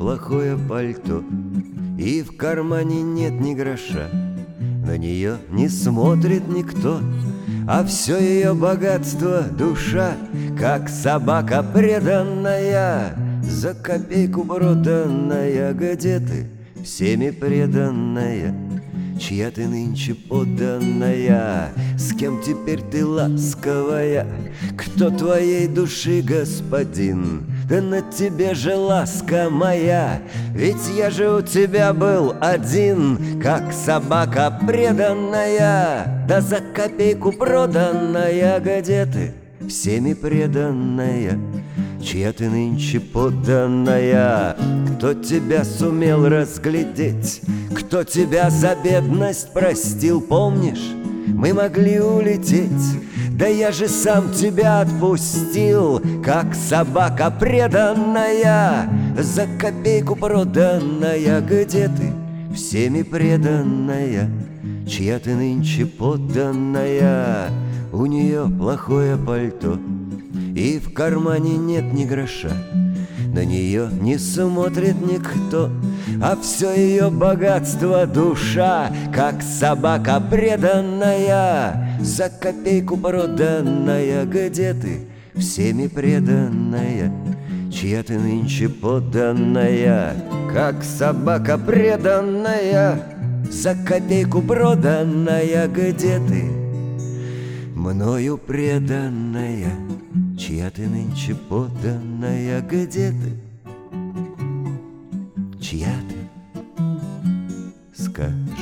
плохое пальто, и в кармане нет ни гроша. На нее не смотрит никто, а все ее богатство — душа, как собака преданная, за копейку проданная. Где ты, всеми преданная? Чья ты нынче подданная? С кем теперь ты ласковая? Кто твоей души господин? Да на тебе же ласка моя, ведь я же у тебя был один, как собака преданная, да за копейку проданная. Где ты, всеми преданная? Чья ты нынче подданная? Кто тебя сумел разглядеть? Кто тебя за бедность простил? Помнишь, мы могли улететь, да я же сам тебя отпустил, как собака преданная, за копейку проданная. Где ты, всеми преданная? Чья ты нынче подданная? У нее плохое пальто, и в кармане нет ни гроша. На нее не смотрит никто, а все ее богатство — душа, как собака преданная, за копейку проданная. Где ты, всеми преданная? Чья ты нынче подданная? Как собака преданная, за копейку проданная. Где ты, мною преданная? Чья ты нынче подданная? Где ты? Чья ты? Ска.